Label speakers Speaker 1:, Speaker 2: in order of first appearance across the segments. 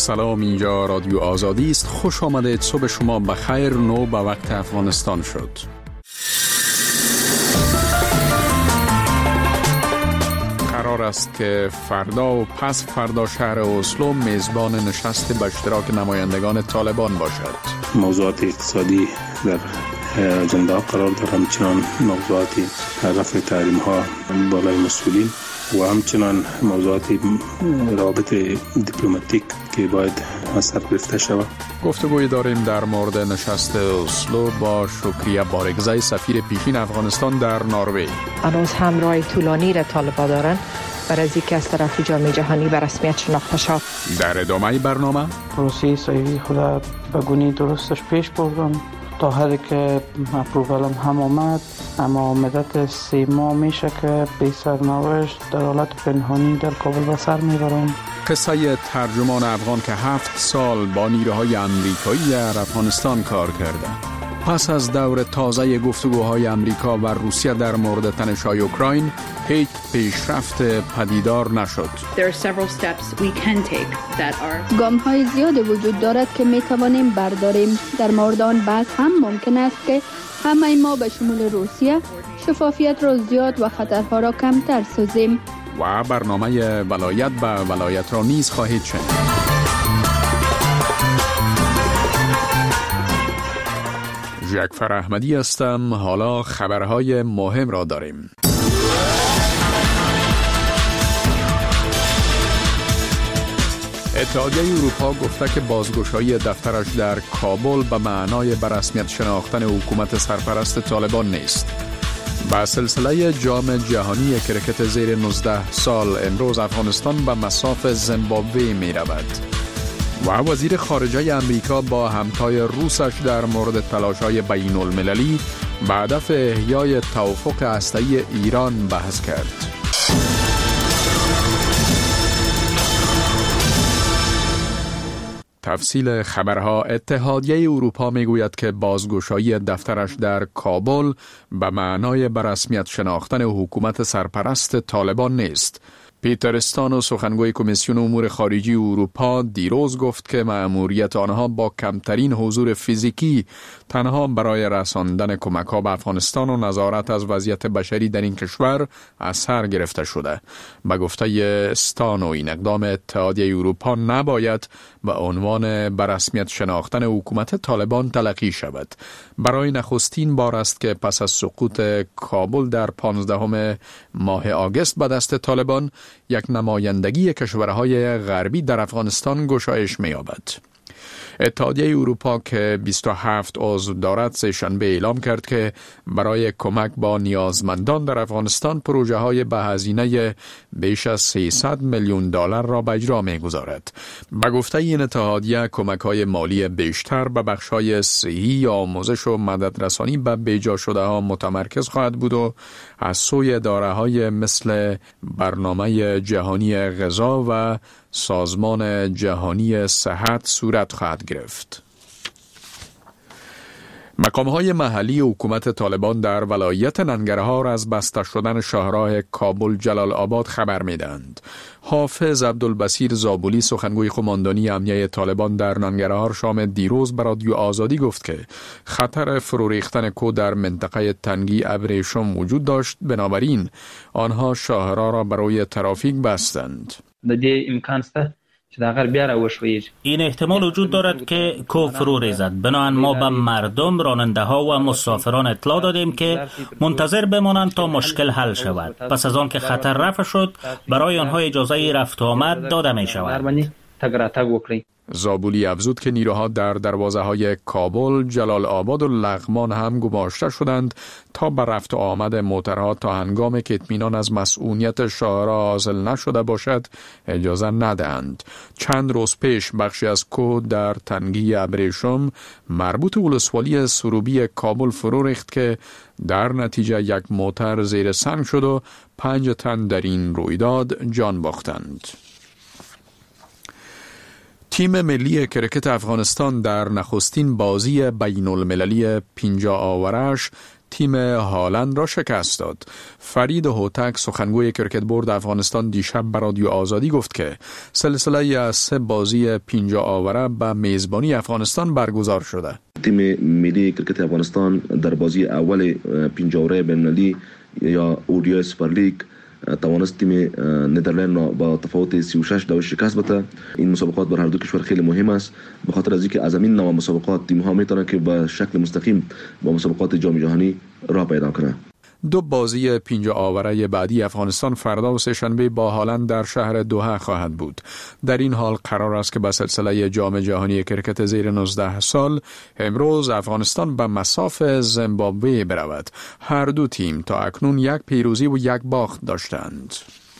Speaker 1: سلام، اینجا رادیو آزادی است. خوش آمدید. صبح شما بخیر. نو به وقت افغانستان شد. قرار است که فردا و پس فردا شهر اسلو میزبان نشست به اشتراک نمایندگان طالبان باشد.
Speaker 2: موضوعات اقتصادی در اجندا قرار دارد، همچنان موضوعات رفع تحریم ها بالای مسئولین و همچنان موضوعات روابط دیپلماتیک که باید از سر گرفته شود.
Speaker 1: گفتگوی داریم در مورد نشست اسلو با شکریه بارگزای، سفیر پیشین افغانستان در نروژ.
Speaker 3: هنوز هم راه طولانی را طالبان دارند برای از اینکه از طرف جامعه جهانی به رسمیت شناخته شود.
Speaker 1: در ادامه برنامه
Speaker 4: پروسه صحیحی خود به گونه درستش پیش بردم تا حدی که اپرووالم هم آمد، اما مدت 3 ماه میشه که بی سرنوشت در حالت پنهانی در کابل به سر میبرم.
Speaker 1: قصه ترجمان افغان که 7 سال با نیروهای امریکایی در افغانستان کار کرده. پس از دور تازه گفتگوهای امریکا و روسیه در مورد تنش‌های اوکراین، هیچ پیشرفت پدیدار نشد.
Speaker 5: گام‌های زیادی وجود دارد که می‌توانیم برداریم. در مورد آن بحث هم ممکن است که همه ما به شمول روسیه شفافیت را زیاد و خطرها را کمتر سازیم.
Speaker 1: و برنامه ولایت به ولایت را نیز خواهید شنید. جعفر احمدی هستم. حالا خبرهای مهم را داریم. اتحادیه اروپا گفته که بازگشایی دفترش در کابل به معنای به رسمیت شناختن حکومت سرپرست طالبان نیست. با سلسله جام جهانی کرکت زیر 19 سال امروز افغانستان به مصاف زیمبابوه می رود. و وزیر خارجه امریکا با همتای روسش در مورد تلاش‌های بین المللی به هدف احیای توافق هسته‌ای ایران بحث کرد. تفصیل خبرها. اتحادیه اروپا میگوید که بازگشایی دفترش در کابل به معنای به رسمیت شناختن حکومت سرپرست طالبان نیست. پیتر استانو، سخنگوی کمیسیون امور خارجی اروپا، دیروز گفت که مأموریت آنها با کمترین حضور فیزیکی تنها برای رساندن کمک‌ها به افغانستان و نظارت از وضعیت بشری در این کشور از سر گرفته شده. به گفته استانو، این اقدام اتحادیه اروپا نباید به عنوان به رسمیت شناختن حکومت طالبان تلقی شود. برای نخستین بار است که پس از سقوط کابل در 15 ماه آگوست به دست طالبان، یک نمایندگی کشورهای غربی در افغانستان گشایش می‌یابد. اتحادیه اروپا که 27 عضو دارد سه‌شنبه اعلام کرد که برای کمک با نیازمندان در افغانستان پروژه‌های به هزینه بیش از 300 میلیون دلار را به اجرا می‌گذارد. به گفته این اتحادیه، کمک‌های مالی بیشتر به بخش‌های صحی، آموزش و مددرسانی به بیجا شده‌ها متمرکز خواهد بود و از سوی اداره‌های مثل برنامه جهانی غذا و سازمان جهانی صحت صورت خواهد گرفت. مقام‌های محلی حکومت طالبان در ولایت ننگرهار از بسته شدن شاهراه کابل جلال آباد خبر می‌دهند. حافظ عبدالبصیر زابولی، سخنگوی قماندانی امنیه طالبان در ننگرهار، شام دیروز به رادیو آزادی گفت که خطر فرو ریختن کود در منطقه تنگی ابریشم وجود داشت، بنابراین آنها شاهراه را برای ترافیک بستند.
Speaker 6: این احتمال وجود دارد که کو فرو ریزد. بنابراین ما به مردم، راننده ها و مسافران اطلاع دادیم که منتظر بمانند تا مشکل حل شود. پس از آن که خطر رفع شد، برای آنها اجازه رفت و آمد داده می شود.
Speaker 1: زابولی افزود که نیروها در دروازه‌های کابل، جلال آباد و لغمان هم گماشته شدند تا به رفت و آمد موترها تا هنگامی که اطمینان از مسئولیت شاهراه حاصل نشده باشد اجازه ندهند. چند روز پیش بخشی از کوه در تنگی ابریشم مربوط ولسوالی سروبی کابل فرو ریخت که در نتیجه یک موتر زیر سنگ شد و 5 تن در این رویداد جان باختند. تیم ملی کرکت افغانستان در نخستین بازی بین المللی 50 آورش تیم هالند را شکست داد. فرید هوتک سخنگوی کریکت بورد افغانستان دیشب به رادیو آزادی گفت که سلسله از 3 بازی 50 آوره به میزبانی افغانستان برگزار شده.
Speaker 7: تیم ملی کریکت افغانستان در بازی اول 50 آوره بین‌المللی یا اودیای سوپر لیگ توانست تیم ندرلند را با تفاوت 36 دو شکست بده. این مسابقات بر هر دو کشور خیلی مهم است، به خاطر از اینکه از این نوع مسابقات تیم ها میتونن که به شکل مستقیم با مسابقات جام جهانی راه پیدا کنند.
Speaker 1: 2 بازی 50 آوره بعدی افغانستان فردا و سه‌شنبه با هالند در شهر دوحه خواهد بود. در این حال قرار است که به سلسله جام جهانی کرکت زیر 19 سال امروز افغانستان به مصاف زیمبابوه برود. هر دو تیم تا اکنون 1 پیروزی و 1 باخت داشتند.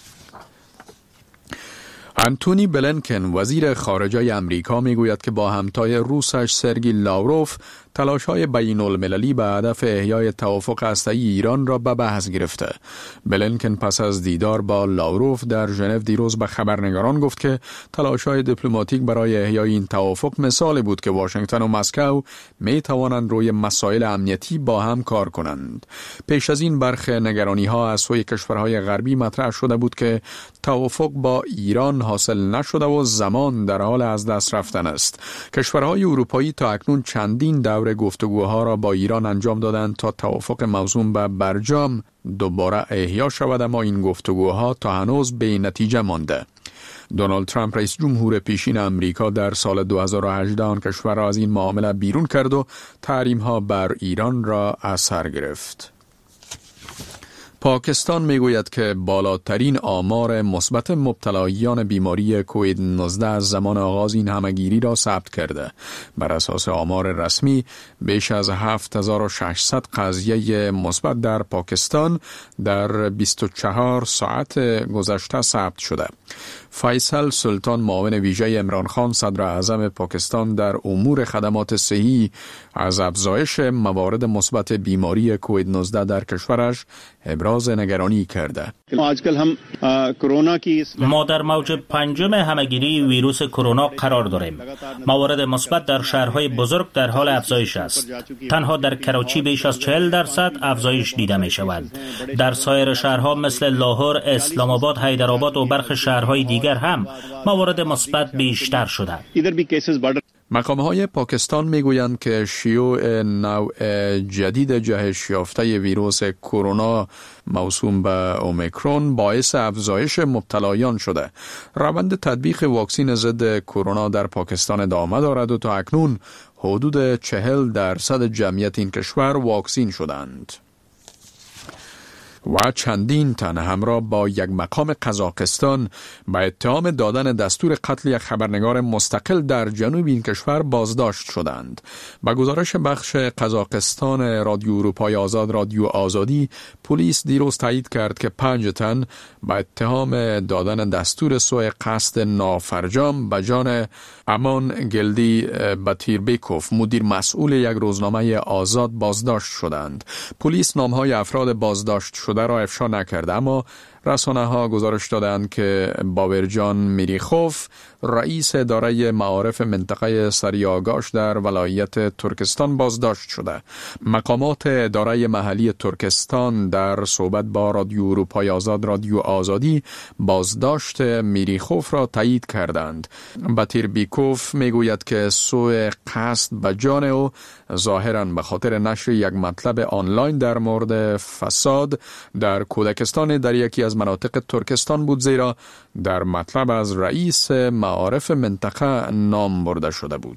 Speaker 1: انتونی بلینکن وزیر خارجه امریکا میگوید که با همتای روسش سرگی لاوروف تلاش‌های بین‌المللی به هدف احیای توافق هسته‌ای ایران را به بحث گرفته. بلینکن پس از دیدار با لاوروف در ژنو دیروز به خبرنگاران گفت که تلاش‌های دیپلماتیک برای احیای این توافق مثالی بود که واشنگتن و مسکو می توانند روی مسائل امنیتی با هم کار کنند. پیش از این برخی نگرانی‌ها از سوی کشورهای غربی مطرح شده بود که توافق با ایران حاصل نشده و زمان در حال از دست رفتن است. کشورهای اروپایی تا اکنون چندین دور گفتگوها را با ایران انجام دادند تا توافق موسوم به برجام دوباره احیا شود، اما این گفتگوها تا هنوز بی نتیجه مانده. دونالد ترامپ رئیس جمهور پیشین امریکا در سال 2018 آن کشور را از این معامله بیرون کرد و تحریم‌ها بر ایران را از سر گرفت. پاکستان میگوید که بالاترین آمار مثبت مبتلایان بیماری کووید 19 از زمان آغاز این همهگیری را ثبت کرده. بر اساس آمار رسمی بیش از 7600 قضیه مثبت در پاکستان در 24 ساعت گذشته ثبت شده. فیصل سلطان معاون ویژه عمران خان صدر اعظم پاکستان در امور خدمات صحی از افزایش موارد مثبت بیماری کووید 19 در کشورش ابراز نگرانی کرده.
Speaker 6: ما در موج 5 همهگیری ویروس کرونا قرار داریم. موارد مثبت در شهرهای بزرگ در حال افزایش است. تنها در کراچی بیش از 40% افزایش دیده می شود. در سایر شهرها مثل لاهور، اسلام آباد، حیدرآباد و برخی شهرهای دیگر هم موارد مثبت بیشتر شده.
Speaker 1: مقام‌های پاکستان میگویند که شیوع نوع جدید جهش یافته ویروس کرونا موسوم به اومیکرون باعث افزایش مبتلایان شده. روند تطبیق واکسن ضد کرونا در پاکستان ادامه دارد و تا اکنون حدود 40% جمعیت این کشور واکسین شدند. و چندین تن همراه با یک مقام قزاقستان به اتهام دادن دستور قتل یک خبرنگار مستقل در جنوب این کشور بازداشت شدند. با گزارش بخش قزاقستان رادیو اروپای آزاد رادیو آزادی، پلیس دیروز تایید کرد که 5 تن به اتهام دادن دستور سوء قصد نافرجام به جان امان گلدی باتیربیکوف، مدیر مسئول یک روزنامه آزاد، بازداشت شدند. پلیس نامهای افراد بازداشت شده را افشا نکرد، اما رسانه ها گزارش دادند که باورجان میریخوف، رئیس اداره معارف منطقه سریاگاش در ولایت ترکستان، بازداشت شده. مقامات اداره محلی ترکستان در صحبت با رادیو اروپای آزاد رادیو آزادی بازداشت میریخوف را تایید کردند. باتیربیکوف میگوید که سوء قصد به جان او ظاهراً به خاطر نشر یک مطلب آنلاین در مورد فساد در کودکستان در یکی از مناطق ترکستان بود، زیرا در مطلب از رئیس معارف منطقه نام برده شده بود.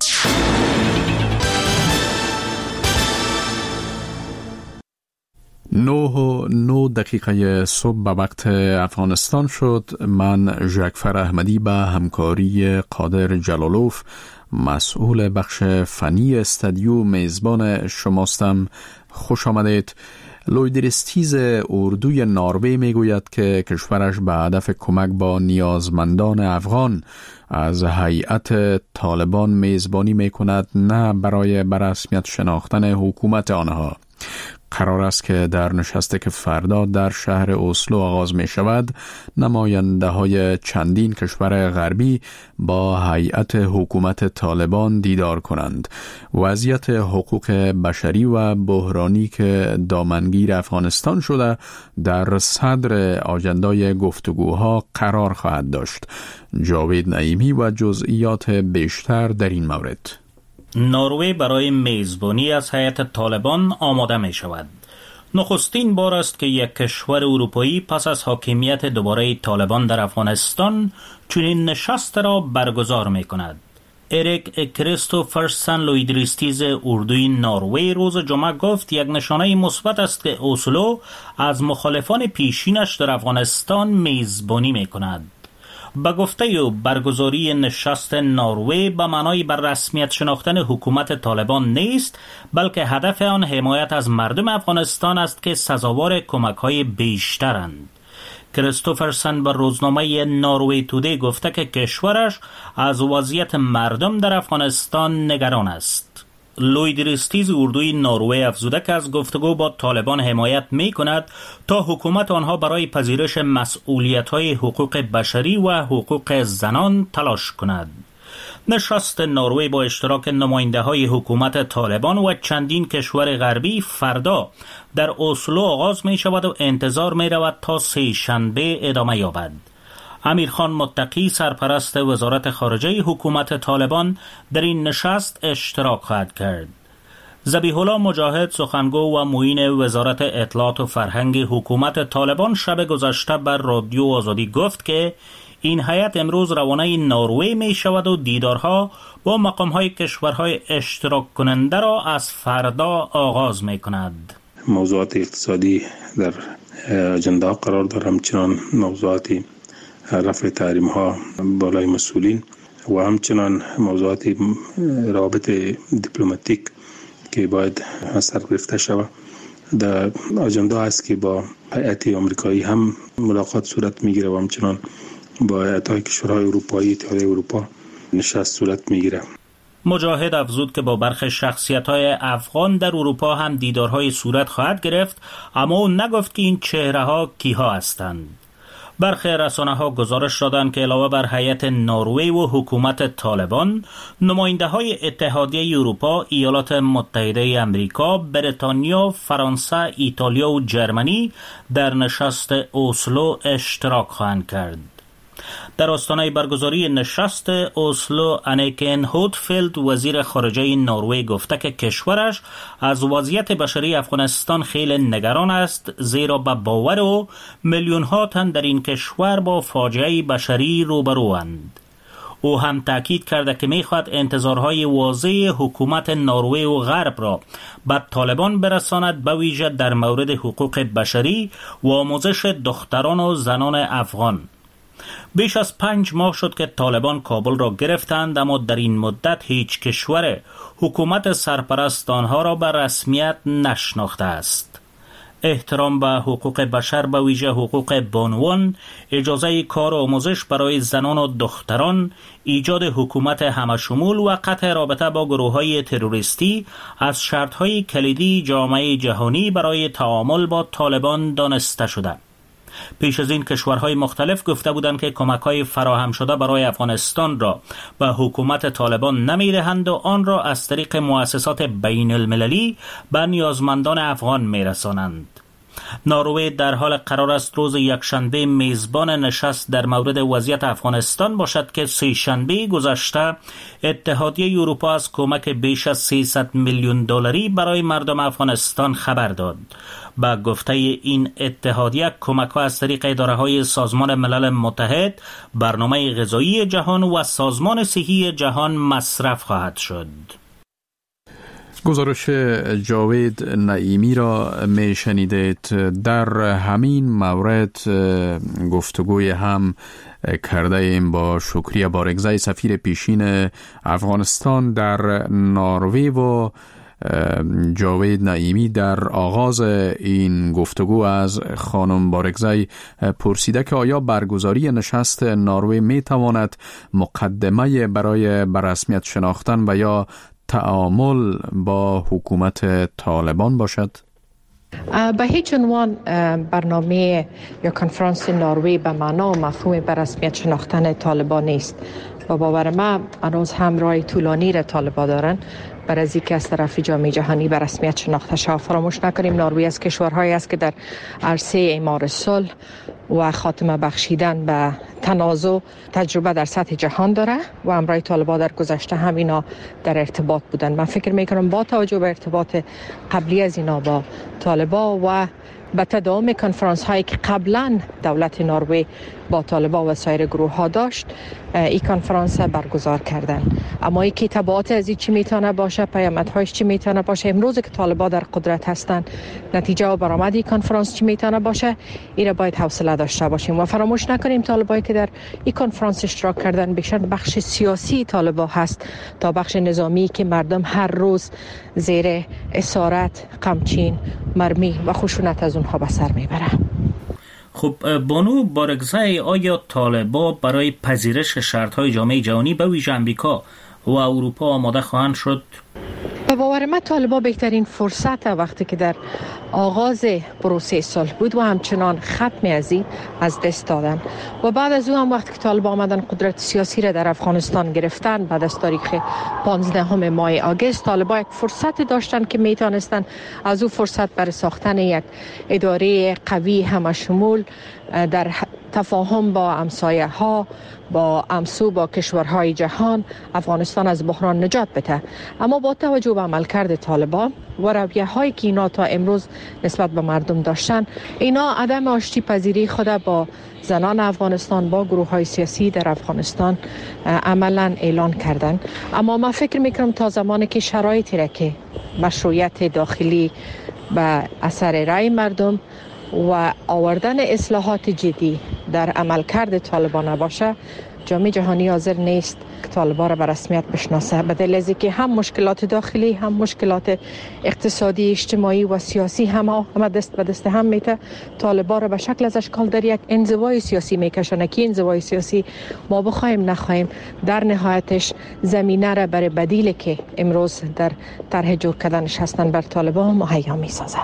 Speaker 1: 9:09 صبح به وقت افغانستان شد. من ژکفر احمدی به همکاری قادر جلالوف مسئول بخش فنی استودیو میزبان شماستم. خوش آمدید. لویدرستیز اردوی نروژ میگوید که کشورش به هدف کمک با نیازمندان افغان از هیئت طالبان میزبانی میکند، نه برای به رسمیت شناختن حکومت آنها. قرار است که در نشستی که فردا در شهر اسلو آغاز می شود نماینده های چندین کشور غربی با هیئت حکومت طالبان دیدار کنند. وضعیت حقوق بشری و بحرانی که دامنگیر افغانستان شده در صدر آجندای گفتگوها قرار خواهد داشت. جاوید نعیمی و جزئیات بیشتر در این مورد.
Speaker 6: نروژ برای میزبانی از هیئت طالبان آماده می شود. نخستین بار است که یک کشور اروپایی پس از حاکمیت دوباره طالبان در افغانستان چنین نشست را برگزار می کند. اریک کریستوفرسن لویدریستیز اردوی نروژ روز جمعه گفت یک نشانه مثبت است که اسلو از مخالفان پیشینش در افغانستان میزبانی می کند. به گفته او برگزاری نشست نروژ به معنای بر رسمیت شناختن حکومت طالبان نیست، بلکه هدف آن حمایت از مردم افغانستان است که سزاوار کمک‌های بیشترند. کریستوفرسن به روزنامه نروژ تودی گفته که کشورش از وضعیت مردم در افغانستان نگران است. لویدریستیز اردوی نروژ افزوده که از گفتگو با طالبان حمایت می کند تا حکومت آنها برای پذیرش مسئولیت‌های حقوق بشری و حقوق زنان تلاش کند. نشست نروژ با اشتراک نماینده‌های حکومت طالبان و چندین کشور غربی فردا در اسلو آغاز می شود و انتظار می رود تا سه شنبه ادامه یابد. امیرخان متقی سرپرست وزارت خارجه حکومت طالبان در این نشست اشتراک خواهد کرد. ذبیح الله مجاهد سخنگو و معین وزارت اطلاعات و فرهنگ حکومت طالبان شب گذشته بر رادیو آزادی گفت که این هیئت امروز روانه نروژ می شود و دیدارها با مقام‌های کشورهای اشتراک کننده را از فردا آغاز می کند.
Speaker 2: موضوعات اقتصادی در اجندا قرار دارد، همچنان موضوعات رفع تحریم ها بالای مسئولین و همچنان موضوعات روابط دیپلماتیک که باید از سر گرفته شود. در اجندا است که با هیئت آمریکایی هم ملاقات صورت میگیره و همچنان با هیئت‌های کشورهای اروپایی، اتحادیه اروپا نشست صورت میگیره.
Speaker 6: مجاهد افزود که با برخی شخصیت‌های افغان در اروپا هم دیدارهای صورت خواهد گرفت، اما او نگفت که این چهره‌ها کیها هستند. برخی رسانه‌ها گزارش دادند که علاوه بر هیئت نروژ و حکومت طالبان، نماینده‌های اتحادیه اروپا، ایالات متحده آمریکا، بریتانیا، فرانسه، ایتالیا و جرمنی در نشست اسلو اشتراک خواهند کرد. در آستانه برگزاری نشست اسلو، انیکن هودفیلد وزیر خارجه نروژ گفته که کشورش از وضعیت بشری افغانستان خیلی نگران است، زیرا به باور او میلیون‌ها تن در این کشور با فاجعه بشری روبروند. او هم تأکید کرده که می‌خواهد انتظارهای واضح حکومت نروژ و غرب را به طالبان برساند، به ویژه در مورد حقوق بشری و آموزش دختران و زنان افغان. بیش از 5 ماه شد که طالبان کابل را گرفتند، اما در این مدت هیچ کشور حکومت سرپرست آنها را به رسمیت نشناخته است. احترام به حقوق بشر، به ویژه حقوق بانوان، اجازه کار و آموزش برای زنان و دختران، ایجاد حکومت همشمول و قطع رابطه با گروه‌های تروریستی از شرط‌های کلیدی جامعه جهانی برای تعامل با طالبان دانسته شده. پیش از این کشورهای مختلف گفته بودند که کمک‌های فراهم شده برای افغانستان را به حکومت طالبان نمی‌دهند و آن را از طریق مؤسسات بین المللی به نیازمندان افغان می‌رسانند. نروژ در حال قرار است روز یکشنبه میزبان نشست در مورد وضعیت افغانستان باشد که سه شنبه گذشته اتحادیه اروپا از کمک بیش از 300 میلیون دلاری برای مردم افغانستان خبر داد. با گفته این اتحادیه کمک‌ها از طریق اداره‌های سازمان ملل متحد، برنامه غذایی جهان و سازمان صحی جهان مصرف خواهد شد.
Speaker 1: گزارش جاوید نعیمی را می شنیدید. در همین مورد گفتگوی هم کرده ایم با شکریه بارگزای سفیر پیشین افغانستان در نروژ و جاوید نعیمی در آغاز این گفتگو از خانم بارگزای پرسیده که آیا برگزاری نشست نروژ می تواند مقدمه برای بررسمیت شناختن و یا تعامل با حکومت طالبان باشد؟
Speaker 3: به هیچ عنوان برنامه یا کنفرانس نروژ به معنا و مفهوم به رسمیت شناختن طالبان نیست. و باور من هنوز هم راه طولانی را طالبان دارن برای از اینکه از طرف جامعه جهانی به رسمیت شناخته شود. فراموش نکنیم نروژ از کشورهایی است که در عرصه اعمار صلح و خاتمه بخشیدن به تنازع تجربه در سطح جهان داره و همراه طالبان در گذشته هم اینا در ارتباط بودن. من فکر میکنم با توجه به ارتباط قبلی از اینا با طالبان و به تداوم کنفرانس هایی که قبلا دولت نروژ با طالبان و سایر گروه ها داشت، این کنفرانس برگزار کردن. اما این که تبعات از این چی میتونه باشه، پیامدهایش چی میتونه باشه، امروز که طالبان در قدرت هستن نتیجه و برآمد این کنفرانس چی میتونه باشه، این را باید حوصله داشته باشیم. و فراموش نکنیم طالبانی که در این کنفرانس اشتراک کردن بیشتر بخش سیاسی طالبان هست تا بخش نظامی که مردم هر روز زیر اسارت، قمچین، مرمی و خشونت از اونها به سر میبره.
Speaker 6: خب بانو بارگزای، آیا طالبان برای پذیرش شرط‌های جامعه جهانی به ویژه امریکا و اروپا آماده خواهند شد؟
Speaker 3: به باور من طالبان بهترین فرصت وقتی که در آغاز پروسه صلح بود و همچنان ختم از دست دادن و بعد از اون هم وقتی که طالبان آمدن قدرت سیاسی را در افغانستان گرفتن بعد از تاریخ 15 ماه آگوست، طالبان یک فرصت داشتن که میتونستن از اون فرصت برای ساختن یک اداره قوی همشمول در تفاهم با همسایه ها، با همسو با کشورهای جهان افغانستان از بحران نجات بده. اما با توجه به عملکرد طالبان و رویه هایی که اینا تا امروز نسبت به مردم داشتن، اینا عدم آشتی پذیری خود با زنان افغانستان، با گروه های سیاسی در افغانستان عملا اعلان کردن. اما من فکر میکنم تا زمانی که شرایطی را که مشروعیت داخلی به اثر رای مردم و آوردن اصلاحات جدی در عملکرد طالبان نباشه، جامعه جهانی حاضر نیست که طالبان را به رسمیت بشناسه، به دلیل از اینکه هم مشکلات داخلی، هم مشکلات اقتصادی، اجتماعی و سیاسی هم دست به دست هم میته. طالبان را به شکل از اشکال در یک انزوای سیاسی میکشونه که انزوای سیاسی ما بخوایم نخوایم در نهایتش زمینه را برای بدیلی که امروز در طرح جور کردنش هستن بر طالبان مهیا میسازه.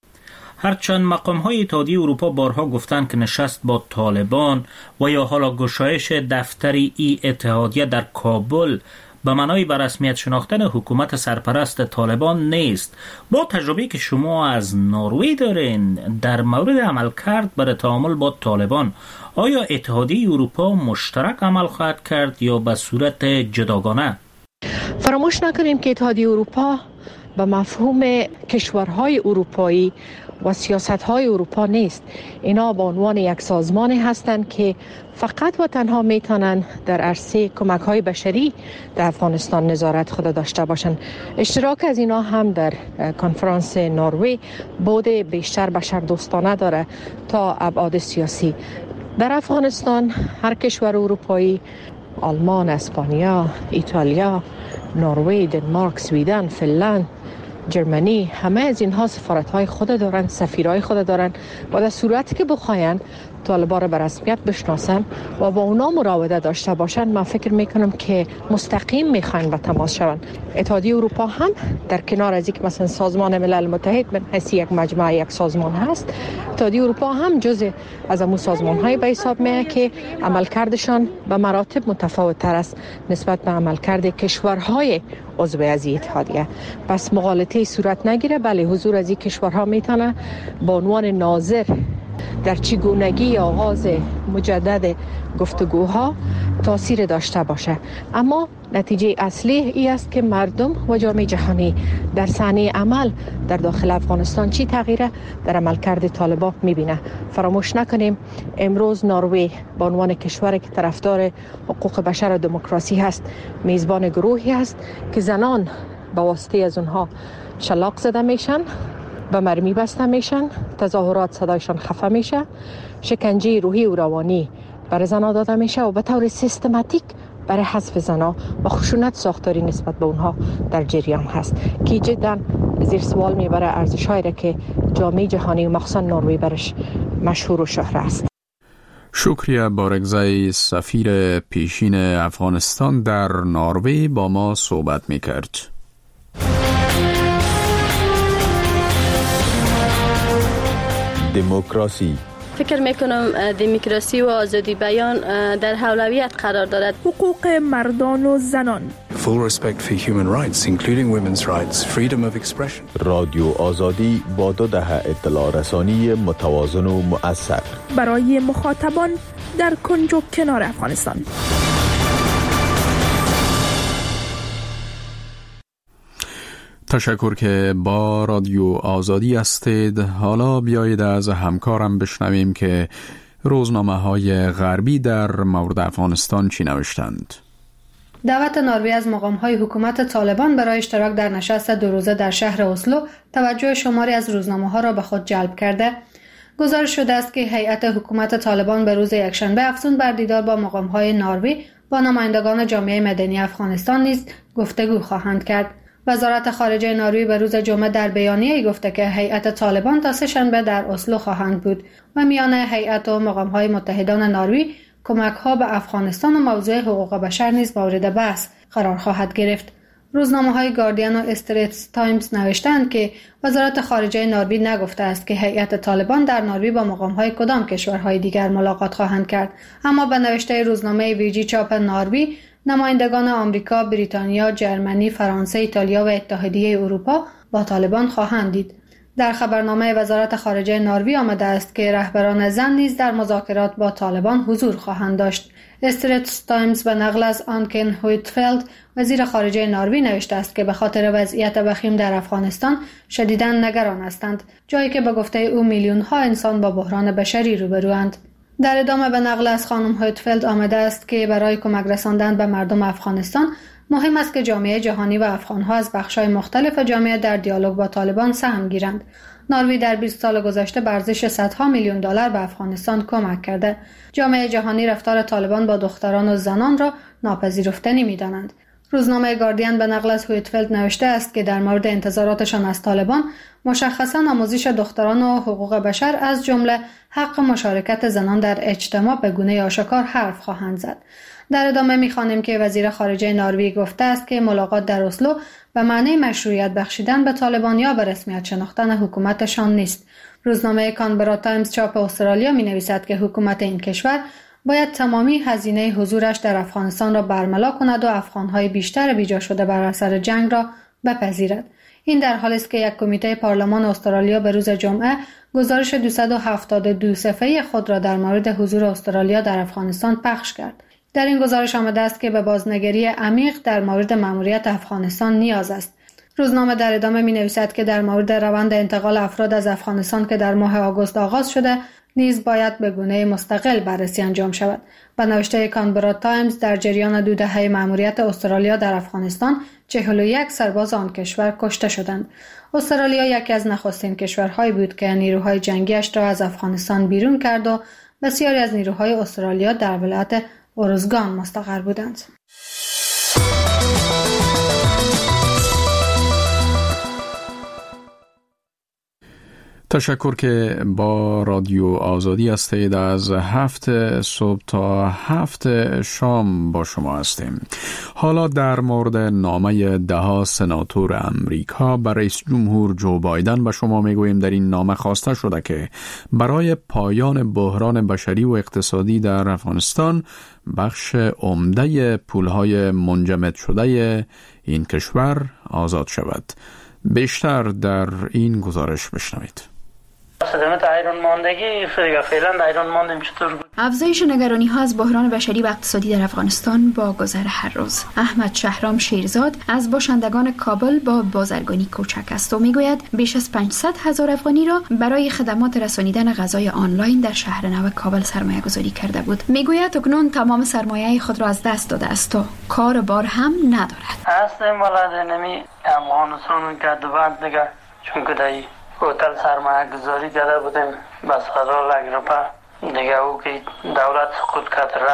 Speaker 6: هرچند مقام‌های اتحادیه اروپا بارها گفتند که نشست با طالبان و یا حالا گشایش دفتر ای اتحادیه در کابل به معنای به رسمیت شناختن حکومت سرپرست طالبان نیست، با تجربه که شما از نروژ دارین در مورد عملکرد برای تعامل با طالبان، آیا اتحادیه اروپا مشترک عمل خواهد کرد یا به صورت جداگانه؟
Speaker 3: فراموش نکنیم که اتحادیه اروپا به مفهوم کشورهای اروپایی و سیاست‌های اروپا نیست. اینا به عنوان یک سازمان هستند که فقط و تنها میتونن در عرصه کمک‌های بشری در افغانستان نظارت خود داشته باشند. اشتراک از اینا هم در کنفرانس نروژ بود بیشتر بشردوستانه داره تا ابعاد سیاسی. در افغانستان هر کشور اروپایی، آلمان، اسپانیا، ایتالیا، نروژ، دنمارک، سویدن، فنلند، جرمنی، همه از اینها سفارت‌های خود دارن، سفیرهای خود دارن و در صورتی که بخواین طالبان را به رسمیت بشناسن و با اونا مراوده داشته باشن، من فکر میکنم که مستقیم میخواین به تماس شون. اتحادیه اروپا هم در کنار از اینکه مثلا سازمان ملل متحد من حسی یک مجمع یک سازمان هست، اتحادیه اروپا هم جزء از همون سازمان‌های به حساب میاد که عملکردشان به مراتب متفاوت تر است نسبت به عملکرد کشورهای عضو از اتحادیه. پس مغالطه صورت نگیره، بله حضور از این کشورها میتونه به عنوان ناظر در چگونگی آغاز مجدد گفتگوها تاثیر داشته باشه. اما نتیجه اصلی ای است که مردم و جامعه جهانی در صحنه عمل در داخل افغانستان چی تغییره در عملکرد طالبان میبینه. فراموش نکنیم امروز نروژ به عنوان کشوری که طرفدار حقوق بشر و دموکراسی هست، میزبان گروهی است که زنان به واسطه از اونها شلاق زده میشن، به مرمی بسته میشن، تظاهرات صدایشان خفه میشه، شکنجه روحی و روانی برای زنها داده میشه و به طور سیستماتیک برای حذف زنها و خشونت ساختاری نسبت به اونها در جریان هست که جدا زیر سوال میبره ارزش‌هایی را که جامعه جهانی و مخصوصا نروژ برش مشهور و شهره است.
Speaker 1: شکریه بارگزای، سفیر پیشین افغانستان در نروژ با ما صحبت میکرد.
Speaker 8: دموکراسی.
Speaker 9: فکر میکنم دموکراسی و آزادی بیان در اولویت قرار دارد.
Speaker 10: حقوق مردان و زنان.
Speaker 11: Full respect for human rights, including women's rights, freedom of expression.
Speaker 8: رادیو آزادی با 2 دهه اطلاع رسانی متوازن و مؤثر
Speaker 10: برای مخاطبان در کنج و کنار افغانستان.
Speaker 1: تشکر که با رادیو آزادی هستید. حالا بیایید از همکارم بشنویم که روزنامه‌های غربی در مورد افغانستان چی نوشتند.
Speaker 12: دعوت نروژ از مقام‌های حکومت طالبان برای اشتراک در نشست 2 روزه در شهر اسلو توجه شماری از روزنامه‌ها را به خود جلب کرده. گزارش شده است که هیئت حکومت طالبان به روز یکشنبه افزون بر دیدار با مقام‌های نروژ با نمایندگان جامعه مدنی افغانستان نیز گفتگو خواهند کرد. وزارت خارجه نروژ به روز جمعه در بیانیه‌ای گفته که هیئت طالبان تا 3 شنبه در اسلو خواهند بود و میان هیئت و مقام‌های متحدان نروژ کمک‌ها به افغانستان و موضوع حقوق بشر نیز مورد بحث قرار خواهد گرفت. روزنامه‌های گاردین و استریت تایمز نوشتند که وزارت خارجه نروژ نگفته است که هیئت طالبان در نروژ با مقام‌های کدام کشورهای دیگر ملاقات خواهند کرد، اما به نوشته روزنامه ویجی چاپ نروژ نمایندگان آمریکا، بریتانیا، جرمنی، فرانسه، ایتالیا و اتحادیه اروپا با طالبان خواهند دید. در خبرنامه وزارت خارجه نروژ آمده است که رهبران زن نیز در مذاکرات با طالبان حضور خواهند داشت. استریت تایمز به نقل از آنکن هویتفلد وزیر خارجه نروژ نوشته است که به خاطر وضعیت وخیم در افغانستان شدیداً نگران هستند، جایی که به گفته او میلیون‌ها انسان با بحران بشری روبروند. در ادامه به نقل از خانم هویتفلد آمده است که برای کمک رساندن به مردم افغانستان مهم است که جامعه جهانی و افغان‌ها از بخش‌های مختلف جامعه در دیالوگ با طالبان سهم گیرند. نروژ در 20 سال گذشته به ارزش صدها میلیون دلار به افغانستان کمک کرده. جامعه جهانی رفتار طالبان با دختران و زنان را ناپذیرفتنی می‌دانند. روزنامه گاردین به نقل از هویتفلد نوشته است که در مورد انتظاراتشان از طالبان مشخصاً آموزش دختران و حقوق بشر از جمله حق مشارکت زنان در اجتماع به گونه آشکار حرف خواهند زد. در ادامه می‌خوانیم که وزیر خارجه نروژ گفته است که ملاقات در اسلو به معنی مشروعیت بخشیدن به طالبان یا به رسمیت شناختن حکومتشان نیست. روزنامه کانبرا تایمز چاپ استرالیا می‌نویسد که حکومت این کشور باید تمامی هزینه حضورش در افغانستان را برملا کند و افغان‌های بیشتر بیجا شده بر اثر جنگ را بپذیرد. این در حالی است که یک کمیته پارلمان استرالیا به روز جمعه گزارش 272 صفحه‌ای خود را در مورد حضور استرالیا در افغانستان پخش کرد. در این گزارش آمده است که به بازنگری عمیق در مورد مأموریت افغانستان نیاز است. روزنامه در ادامه می‌نویسد که در مورد روند انتقال افراد از افغانستان که در ماه آگوست آغاز شده نیز باید به گونه مستقل بررسی انجام شود. به نوشته کانبرا تایمز در جریان 2 دهه مأموریت استرالیا در افغانستان 41 سرباز آن کشور کشته شدند. استرالیا یکی از نخستین کشورهایی بود که نیروهای جنگیش را از افغانستان بیرون کرد و بسیاری از نیروهای استرالیا در ولایت اورزگان مستقر بودند.
Speaker 1: تشکر که با رادیو آزادی هستید. از 7 صبح تا 7 شام با شما هستیم. حالا در مورد نامه 10 سناتور امریکا به رئیس جمهور جو بایدن به شما میگوییم. در این نامه خواسته شده که برای پایان بحران بشری و اقتصادی در افغانستان بخش عمده پولهای منجمد شده این کشور آزاد شود. بیشتر در این گزارش بشنوید.
Speaker 6: صدمت ایران ماندگی فعلا ایران ماندیم چطور بود؟
Speaker 5: افزایش نگرانی ها از بحران بشری و اقتصادی در افغانستان با گذر هر روز. احمد شهرام شیرزاد از باشندگان کابل با بازرگانی کوچک است و میگوید بیش از 500,000 افغانی را برای خدمات رسانیدن غذای آنلاین در شهر نو کابل سرمایه گذاری کرده بود. میگوید اکنون تمام سرمایه خود را از دست داده است و کار بار هم ندارد.
Speaker 6: هستم ولاد نمی افغانستان که بعد دیگه چون که هتل سرمایه گذاری کرده بودیم بس خدا لگرپا دیگه او که دولت سقوط کرد رفت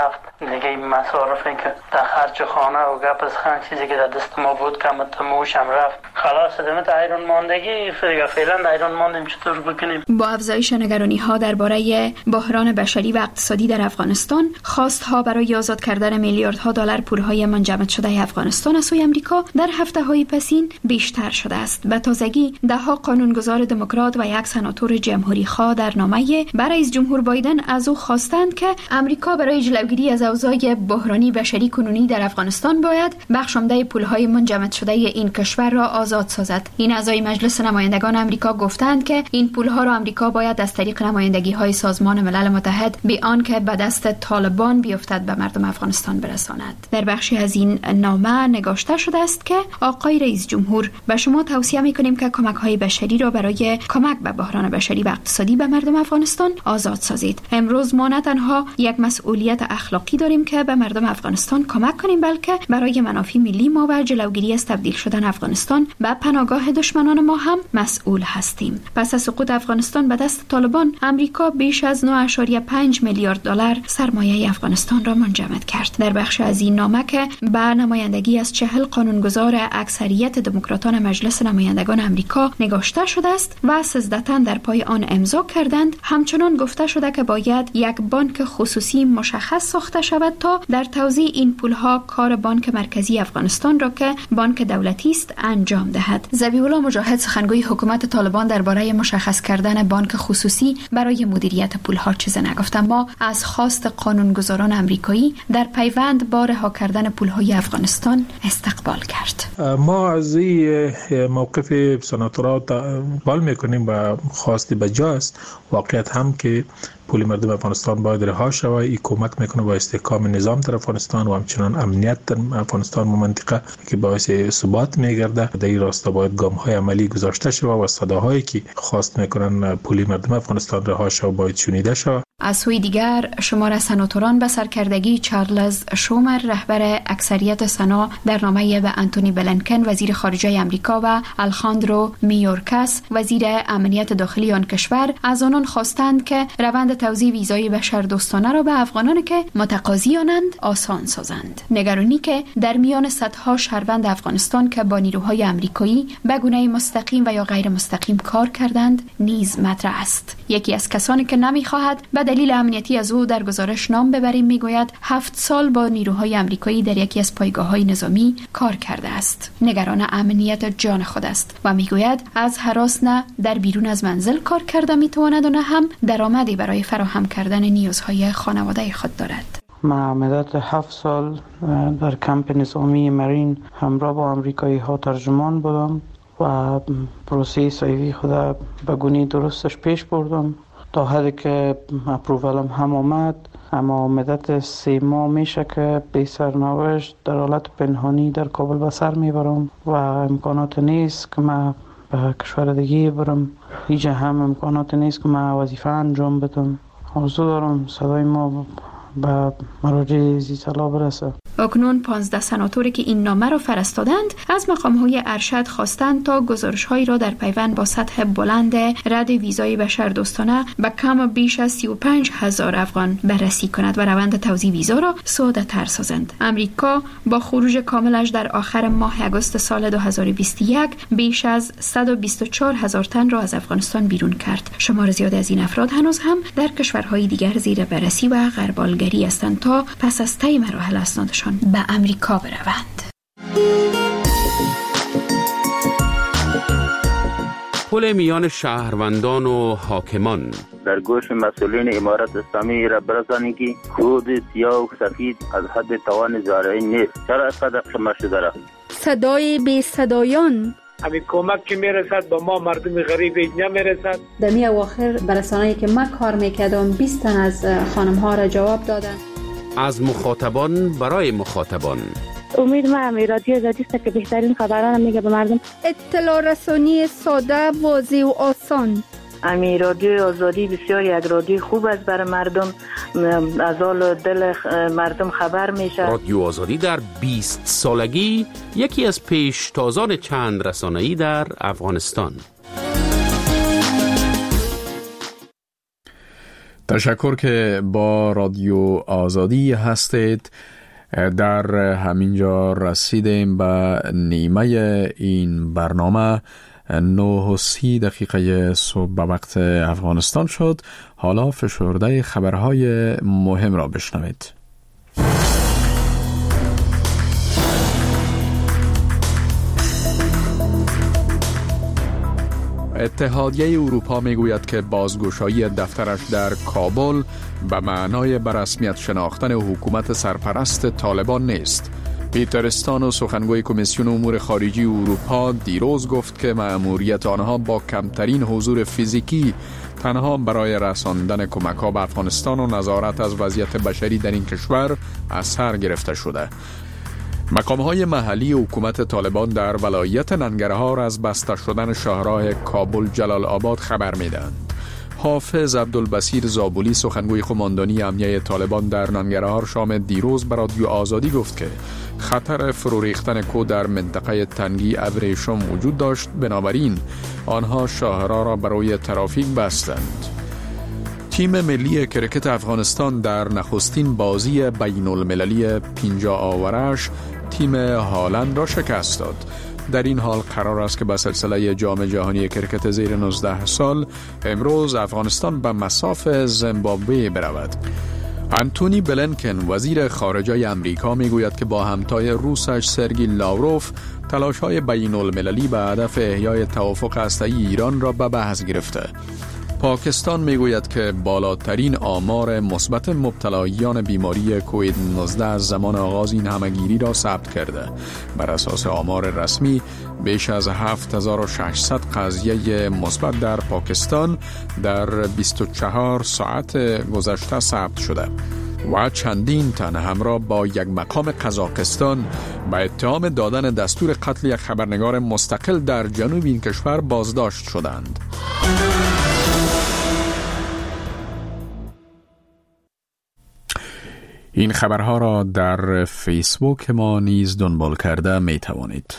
Speaker 13: دیگه این مصارف این که در خرج خانه و گپ از خان چیزی که در دست ما بود کمت موشم رفت. خلاص دمت ایران ماندگی فعلا ایران ماندیم چطور بکنیم.
Speaker 5: با افزایش نگرانی ها درباره بحران بشری و اقتصادی در افغانستان، خواست ها برای آزاد کردن میلیاردها دلار پولهای منجمد شده افغانستان از سوی آمریکا در هفته‌های پسین بیشتر شده است. به تازگی ده‌ها قانونگذار دموکرات و یک سناتور جمهوری خواه در نامه برای رئیس جمهور بایدن از او خواستند که آمریکا برای جلوگیری از اوضاع بحرانی بشری کنونی در افغانستان باید بخش عمده پولهای منجمد شده این کشور را آزاد سازد. این اعضای مجلس نمایندگان آمریکا گفتند که این پولها را آمریکا باید از طریق نمایندگی‌های سازمان ملل متحد به آن که به دست طالبان بیفتد به مردم افغانستان برساند. در بخشی از این نامه نگاشته شده است که آقای رئیس جمهور به شما توصیه می‌کنیم که کمک‌های بشری را برای کمک به بحران بشری و اقتصادی به مردم افغانستان آزاد سازید. امروز ما نه تنها یک مسئولیت اخلاقی داریم که به مردم افغانستان کمک کنیم، بلکه برای منافع ملی ما و جلوگیری از تبدیل شدن افغانستان به پناهگاه دشمنان ما هم مسئول هستیم. پس از سقوط افغانستان به دست طالبان، امریکا بیش از 9.5 میلیارد دلار سرمایه افغانستان را منجمد کرد. در بخش از این نامه که به نمایندگی از 40 قانونگذار اکثریت دموکراتان مجلس نمایندگان امریکا نگاشته شده است و 13 تن در پای آن امضا کردند، همچنان گفته شده که باید یک بانک خصوصی مشخص ساخته شود تا در توزیع این پولها کار بانک مرکزی افغانستان را که بانک دولتی است انجام دهد. ذبیح الله مجاهد، سخنگوی حکومت طالبان، درباره مشخص کردن بانک خصوصی برای مدیریت پولها چیزی نگفت، اما از خواست قانونگذاران آمریکایی در پیوند با رها کردن پولهای افغانستان استقبال کرد.
Speaker 2: ما از این موقف سناتورات بال میکنیم و خواست بجاست. واقعیت هم که پول مردم افغانستان باید رها شود. این کمک میکنه با استحکام نظام در افغانستان و همچنان امنیت در افغانستان و منطقه که باعث ثبات میگرده. در این راستا باید گام‌های عملی گذاشته شود و صداهایی که خواست میکنن پول مردم افغانستان رها شود باید شنیده شود.
Speaker 5: از سوی دیگر شمار سناتوران به سرکردگی چارلز شومر، رهبر اکثریت سنا، در نامه به انتونی بلینکن وزیر خارجه آمریکا و الخاندرو میورکاس وزیر امنیت داخلی آن کشور از آنان خواستند که روند توزیع ویزای بشردوستانه را به افغانان که متقاضیانند آسان سازند. نگرانی که در میان صدها شهروند افغانستان که با نیروهای آمریکایی به گونه مستقیم و یا غیر مستقیم کار کردند نیز مطرح است. یکی از کسانی که نمیخواهد به دلیل امنیتی از او در گزارش نام ببریم میگوید 7 سال با نیروهای آمریکایی در یکی از پایگاه‌های نظامی کار کرده است. نگران امنیت جان خود است و میگوید از هراس نه در بیرون از منزل کار کرده میتواند و نه هم درآمدی برای فراهم کردن نیازهای خانواده خود دارد.
Speaker 4: من مدت 7 سال در کمپ نظامی مرین همراه با آمریکایی ها ترجمان بودم و پروسه سایوی خود به گونه درستش پیش بردم تا حدی که اپروولم هم آمد، اما مدت 3 ماه میشه که بی سرنوشت در حالت پنهانی در کابل به سر میبرم و امکانات نیست که من به کشور دیگه برم. هیچ هم امکانات نیست که من وظیفه انجام بدم. آرزو دارم صدای ما به مراجع زیطلا برسه.
Speaker 5: اکنون 15 سناتوری که این نامه را فرستادند از مقام‌های ارشد خواستند تا گزارش‌هایی را در پیوند با سطح بلند رد ویزای بشردوستانه به کم بیش از 35,000 افغان بررسی کند و روند توزیع ویزا را ساده‌تر سازند. امریکا با خروج کاملش در آخر ماه اگست سال 2021 بیش از 124,000 تن را از افغانستان بیرون کرد. شمار زیاد از این افراد هنوز هم در کشورهای دیگر زیر بررسی و غربالگری هستند تا پس از طی مراحل اسنادشان به امریکا بروند.
Speaker 14: پل میان شهروندان و حاکمان
Speaker 15: در گوش مسئولین امارت اسلامی را برسانید که خود سیاه و سفید از حد توان زارعی نیست. چرا اینقدر شما شده را؟
Speaker 16: صدای بی صدایان
Speaker 17: همین کمک که میرسد با ما مردم غریب نمیرسد.
Speaker 18: در می اواخر برسانه‌ای که من کار میکردم 20 تن از خانم ها را جواب دادن.
Speaker 14: از مخاطبان برای مخاطبان.
Speaker 19: امید من رادیو آزادی است که بهترین خبران میگه به مردم.
Speaker 16: اطلاع رسانی ساده، واضح و آسان.
Speaker 20: امی رادیو آزادی بسیار یک رادیو خوب است برای مردم، از حال دل مردم خبر میشه.
Speaker 14: رادیو آزادی در 20 سالگی یکی از پیشتازان چند رسانه‌ای در افغانستان.
Speaker 1: تشکر که با رادیو آزادی هستید. در همینجا رسیدیم به نیمه این برنامه. 9:30 صبح به وقت افغانستان شد. حالا فشرده خبرهای مهم را بشنوید. اتحادیه اروپا میگوید که بازگشایی دفترش در کابل به معنای به رسمیت شناختن حکومت سرپرست طالبان نیست. پیتر استانو سخنگوی کمیسیون امور خارجی اروپا دیروز گفت که مأموریت آنها با کمترین حضور فیزیکی تنها برای رساندن کمک‌ها به افغانستان و نظارت از وضعیت بشری در این کشور از سر گرفته شده. مقام‌های محلی حکومت طالبان در ولایت ننگرهار از بسته شدن شاهراه کابل جلال آباد خبر میدهند. حافظ عبدالبصیر زابولی سخنگوی قماندانی امنیه طالبان در ننگرهار شام دیروز به رادیو آزادی گفت که خطر فرو ریختن کو در منطقه تنگی ابریشم وجود داشت، بنابراین آنها شاهراه را برای ترافیک بستند. تیم ملی کرکت افغانستان در نخستین بازی بین المللی 50 آورش تیم هالند را شکست داد. در این حال قرار است که به سلسله جام جهانی کرکت زیر 19 سال امروز افغانستان به مصاف زیمبابوه برود. آنتونی بلینکن وزیر خارجه امریکا میگوید که با همتای روسش سرگی لاوروف تلاش‌های بین المللی به هدف احیای توافق هسته‌ای ایران را به بحث گرفته. پاکستان میگوید که بالاترین آمار مثبت مبتلایان بیماری کووید 19 از زمان آغاز این همهگیری را ثبت کرده. بر اساس آمار رسمی بیش از 7600 قضیه مثبت در پاکستان در 24 ساعت گذشته ثبت شده و چندین تن همراه با یک مقام قزاقستان به اتهام دادن دستور قتل یک خبرنگار مستقل در جنوب این کشور بازداشت شدند. این خبرها را در فیسبوک ما نیز دنبال کرده می توانید.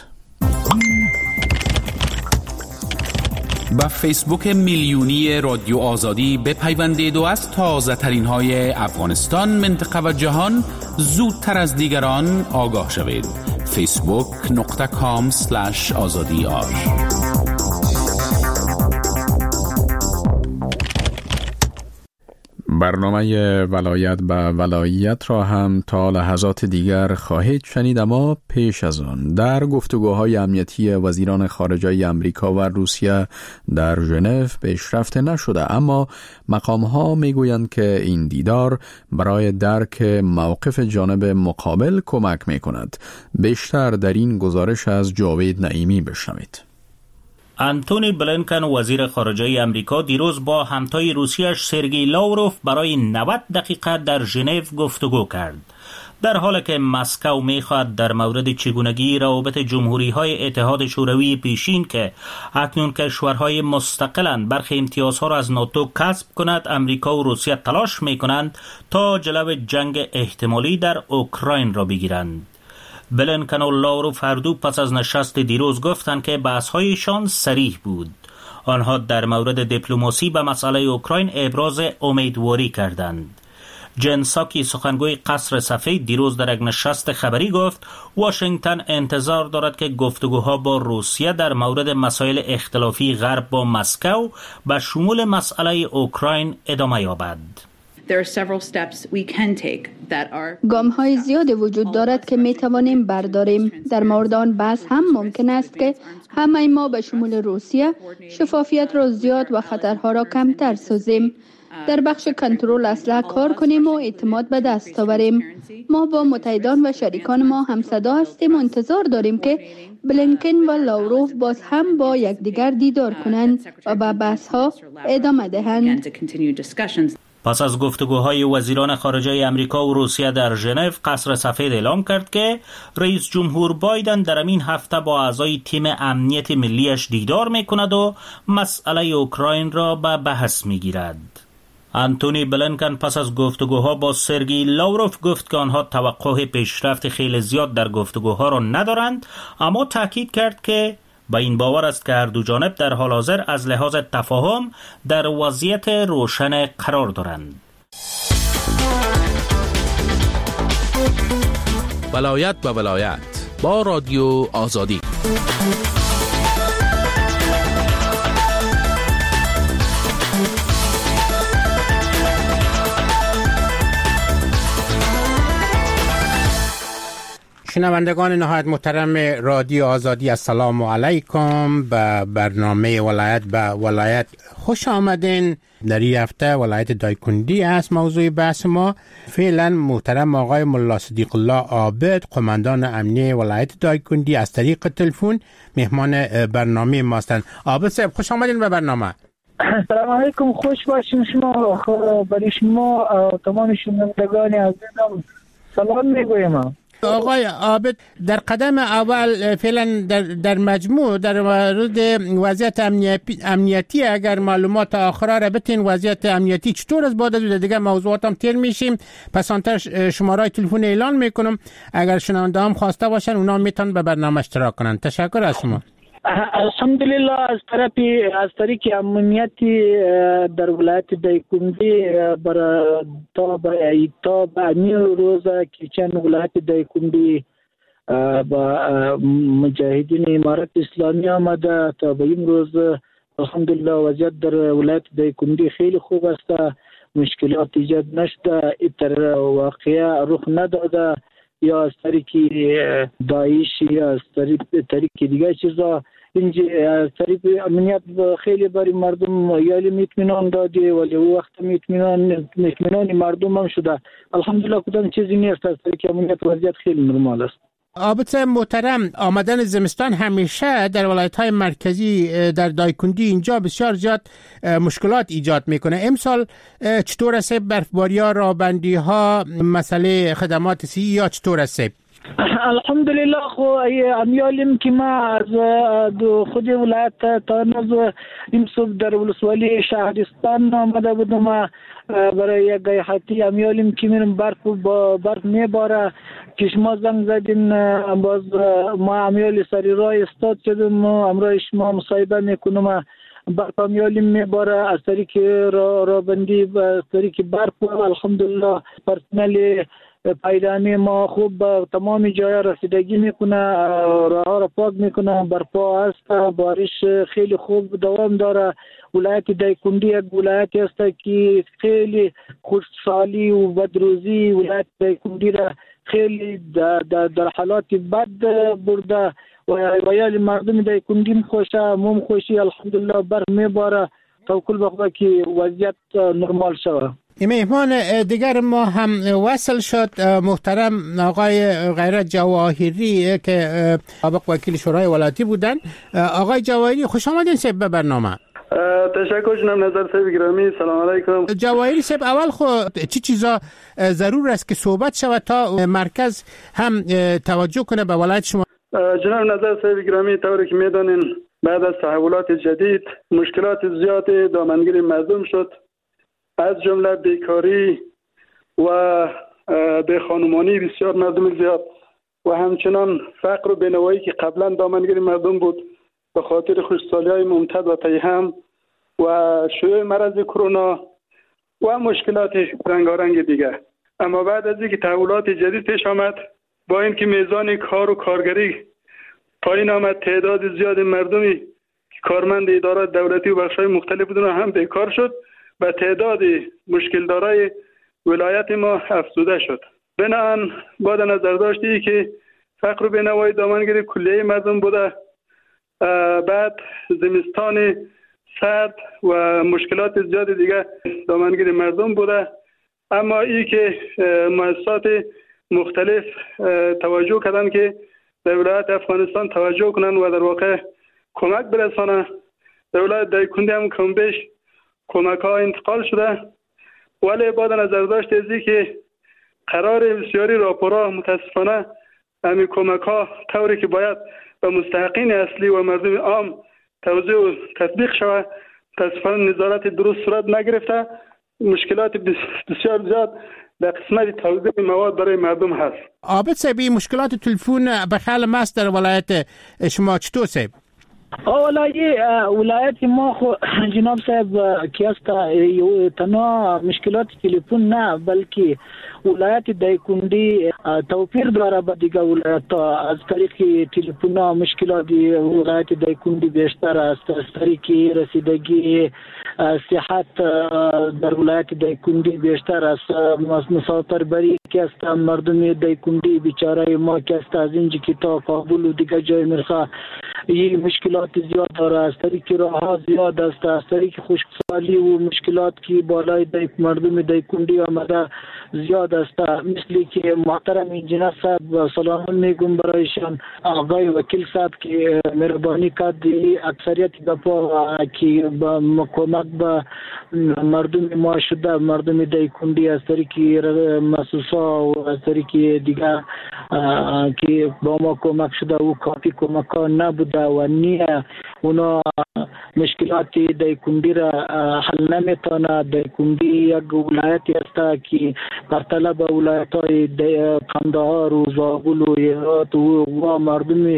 Speaker 14: با فیسبوک میلیونی رادیو آزادی بپیوندید و از تازه ترین های افغانستان، منطقه و جهان زودتر از دیگران آگاه شوید. facebook.com/azadiar.
Speaker 1: برنامه ولایت به ولایت را هم تا لحظات دیگر خواهید شنید، اما پیش از آن در گفتگوهای امنیتی وزیران خارجه امریکا و روسیه در ژنو پیشرفت نشده، اما مقام‌ها میگویند که این دیدار برای درک موقف جانب مقابل کمک می‌کند. بیشتر در این گزارش از جاوید نعیمی بشنوید.
Speaker 6: آنتونی بلینکن وزیر خارجه امریکا دیروز با همتای روسیش سرگی لاوروف برای 90 دقیقه در ژنو گفتگو کرد. در حالی که مسکو می‌خواهد در مورد چگونگی روابط جمهوری‌های اتحاد شوروی پیشین که اکنون کشورهای مستقلند برخی امتیازها را از ناتو کسب کند، امریکا و روسیه تلاش می‌کنند تا جلو جنگ احتمالی در اوکراین را بگیرند. بلینکن و لاوروف هر دو پس از نشست دیروز گفتند که بحث‌هایشان صریح بود. آنها در مورد دیپلماسی به مسئله اوکراین ابراز امیدواری کردند. جن ساکی سخنگوی قصر سفید دیروز در یک نشست خبری گفت واشنگتن انتظار دارد که گفتگوها با روسیه در مورد مسائل اختلافی غرب با مسکو به شمول مسئله اوکراین ادامه یابد.
Speaker 5: گام‌های زیادی وجود دارد که می توانیم برداریم. در مورد آن بحث هم ممکن است که همه ما به شمول روسیه شفافیت را زیاد و خطرها را کمتر سازیم. در بخش کنترل اسلحه کار کنیم و اعتماد به دست آوریم. ما با متحدان و شریکان ما هم صدا هستیم و انتظار داریم که بلینکن و لاوروف باز هم با یکدیگر دیدار کنند و به بحث‌ها ادامه دهند.
Speaker 6: پس از گفتگوهای وزیران خارجه امریکا و روسیه در ژنو، قصر سفید اعلام کرد که رئیس جمهور بایدن در این هفته با اعضای تیم امنیت ملیش دیدار میکند و مسئله اوکراین را به بحث میگیرد. آنتونی بلینکن پس از گفتگوها با سرگی لاوروف گفت که آنها توقع پیشرفت خیلی زیاد در گفتگوها را ندارند، اما تاکید کرد که با این باور است که هر دو جانب در حال حاضر از لحاظ تفاهم در وضعیت روشن قرار دارند.
Speaker 14: ولایت به ولایت با رادیو آزادی.
Speaker 21: شنوندگان نهایت محترم رادیو آزادی، السلام علیکم. به برنامه ولایت به ولایت خوش آمدین. در این هفته ولایت دایکنډي است موضوع بحث ما. فعلا محترم آقای ملا صدیق الله عابد، قماندان امنیه ولایت دایکنډي، از طریق تلفن مهمان برنامه ما هستند. عابد صاحب خوش آمدین به برنامه.
Speaker 17: سلام علیکم، خوش باشین. شما برای شما تمام شنوندگان عزیزم سلام میگویم.
Speaker 21: آقای عابد، در قدم اول فعلا در مجموع در مورد وضعیت امنیتی اگر معلومات آخره را بتین، وضعیت امنیتی چطور است؟ بعد از دیگه موضوعات هم تیر میشیم. پس آنتر شماره تلفن اعلان میکنم، اگر شنونده هم خواسته باشن اونا میتونن به برنامه اشتراک کنن. تشکر از شما.
Speaker 17: الحمدلله از طریق امنیتی در ولایت دایکنډي تا به امیر روزه که چند ولایت دایکنډي با مجاهدین امارت اسلامی آمده تا به این روز الحمدلله وضعیت در ولایت دایکنډي خیلی خوب است، مشکلات ایجاد نشده، اتر واقعه رخ نداده یا از طریق داعش یا از طریق دیگه چیزا. اینجا از طریق امنیت خیلی برای مردم یالی اطمینان داده، ولی او وقت اطمینان مردم هم شده. الحمدلله کدام چیزی نیست، از طریق امنیت وضعیت خیلی نرمال است.
Speaker 21: عابد محترم، آمدن زمستان همیشه در ولایت‌های مرکزی در دایکنډي اینجا بسیار زیاد مشکلات ایجاد میکنه. امسال چطور است؟ برفباری‌ها، رابندی‌ها، مسئله خدمات صحی یا چطور است؟
Speaker 17: الحمدلله خو امیالیم که ما از خود ولایت تا نز امسال در ولسوالی شهرستان آمده بودم برای یک گیاحتی. امیالیم که میرم برف میباره، که شما زنگ زدین باز ما امیال سری راه استاد شدیم، امروز شما مصاحبه میکنم. برف امیالیم میباره از طریق رابندی، از طریق برف. الحمدلله پرسنل پایدانی ما خوب تمام جای رسیدگی میکنه، راه را پاک میکنه، برپا است، بارش خیلی خوب دوام داره. ولایت دایکنډي یک ولایت است که خیلی خوشحالی و بدروزی ولایت دایکنډي را خیلی در حالات بد برده و یالی مردم دایکنډي خوشه، مم خوشی. الحمدلله برف میباره، توکل به خدا که وضعیت نرمال شود.
Speaker 21: مهمان دیگر ما هم وصل شد، محترم آقای غیرت جواهری که سابق وکیل شورای ولایتی بودن. آقای جواهری خوش آمدین صاحب به برنامه.
Speaker 22: تشکر جناب نظر صاحب گرامی، سلام علیکم.
Speaker 21: جواهری صاحب، اول چی چیزا ضرور است که صحبت شود تا مرکز هم توجه کنه به ولایت شما؟
Speaker 22: جناب نظر صاحب گرامی، طوری که میدانین بعد از تحولات جدید مشکلات زیاد دامنگیر مردم شد، از جمله بیکاری و بیخانمانی بسیار مردم زیاد و همچنان فقر و بینوایی که قبلا دامنگیر مردم بود به خاطر خوشسالی‌های ممتد و پیهم و شیوع مرض کرونا و مشکلات رنگارنگ دیگر. اما بعد از اینکه تحولات جدید پیش آمد، با اینکه میزان کار و کارگری پایین آمد، تعداد زیاد مردمی که کارمند ادارات دولتی و بخش‌های مختلف بودن هم بیکار شد و تعداد مشکل دارای ولایت ما افزوده شد. بنابراین با نظر داشتی که فقر و بینوایی دامنگیر کلیه مردم بوده، بعد زمستان سرد و مشکلات زیاد دیگه دامنگیر مردم بوده، اما این که مؤسسات مختلف توجه کردن که در ولایت افغانستان توجه کنن و در واقع کمک برسانن. در ولایت دایکنډي هم کم بیش کمک ها انتقال شده، ولی با نظر داشت ازی که قرار بسیاری راپورها متاسفانه همین کمک ها طوری که باید به مستحقین اصلی و مردم عام توزیع و تطبیق شود متاسفانه نظارت درست صورت نگرفته. مشکلات بسیار زیاد در قسمت توزیع مواد برای مردم هست.
Speaker 21: عابد صاحب، مشکلات تلفن به خیال ماست در ولایت شما چطور صاحب؟
Speaker 17: اولا ولایت ما خو جناب صاحب که است تنها مشکلات تلفن نه بلکه ولایت دایکندی توفیر داره با دیگه ولایت از طریق تلفن مشکلات ولایت دایکندی بیشتر است از طریق رسیدگی صحت در ولایت دایکندی بیشتر است مسافر بری که است مردم دایکندی بیچاره ما که است از اینجا که تا کابل و دیگه جای میرسه این مشکلات زیاد داره از طریق راه ها زیاد است از طریق خشکسالی و مشکلات که بالای مردم دایکندی آمده زیاد است مثلی که محترم انجینر صاحب سلام میگم برایشان آقای وکیل صاحب که مهربانی کرد اکثریت گپا که با کمک به مردم ما شده مردم دایکندی از طریق مسوسا و از طریق دیگر که با ما کمک شده و کافی کمک ها نبوده و نیه اونا مشکلات دایکندی را حل نمیتونه. دایکندی یک ولایتی است که بر طلب ولایت های قندهار و زابل و هرات و مردم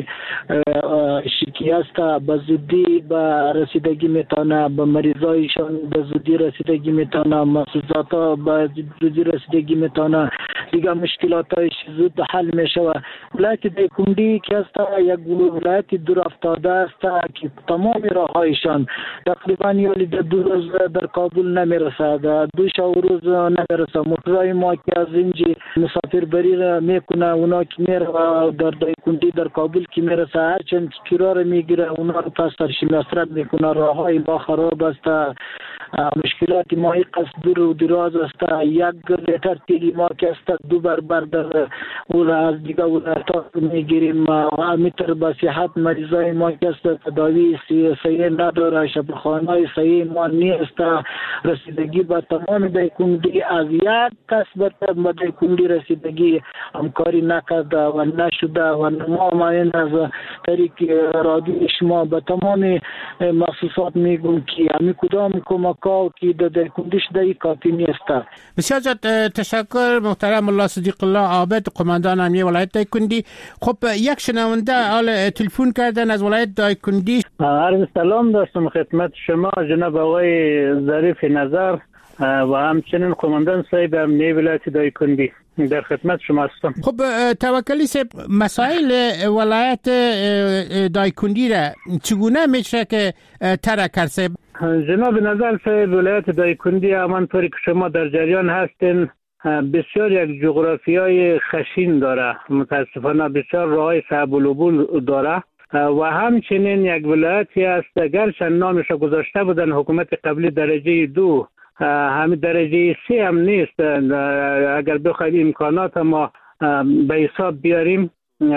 Speaker 17: شکیسته به زودی به رسیدگی میتونه به مریضایشان به زودی رسیدگی میتونه مسوزات ها به زودی رسیدگی میتونه دیگه مشکلات هایش زود حل میشه. ولایت دایکندی که است یک ولایت دور افتاده است که تمام راه هایشان تقریبا یالی دو روز در کابل نمیرسه دو روز نمیرسه. موتورای ما که از اینجا مسافر بری را میکنه اونا که میره در دایکندی در کابل که میرسه هرچند کرا را میگیره اونا رو پس ترشی مصرف میکنه. راه های ما خراب است مشکلات ما قصد دور و دراز است. یک لیتر تیلی ما که است دو برابر در او از دیگه ولایت‌ها میگیریم میتر با صحت مریضای ما که است تداوی صحیح نداره شفاخانه‌های صحیح ما نیست. رسیدگی با تمام دایکندی از یک کس به دایکندی رسیدگی همکاری نکرده و نشده و ما از طریق رادیو شما به تمام مؤسسات میگم که همین کدام کمک‌ها که در دایکندی شده کافی نیست.
Speaker 21: بسیار زیاد تشکر محترم الله صدیق الله عابد قماندان امنیه ولایت دایکندی. خب یک شنونده حال تلفن کردن از ولایت دایکندی.
Speaker 3: عرض سلام داشتم خدمت شما جناب آقای ظریف نظر و همچنین قماندان صاحب امنیه ولایت دایکندی در خدمت شما هستم.
Speaker 21: خب توکلی صاحب مسائل ولایت دایکندی را چگونه میشه که ترک کرد صاحب؟
Speaker 3: جناب نظر صاحب ولایت دایکندی همانطوری که شما در جریان هستین بسیار یک جغرافیای خشین داره متاسفانه بسیار راههای صعب العبور داره و همچنین یک ولایتی است گرچه نامش گذاشته بودن حکومت قبلی درجه 2 همین درجه 3 هم نیست. اگر بخوایم امکانات ما به حساب بیاریم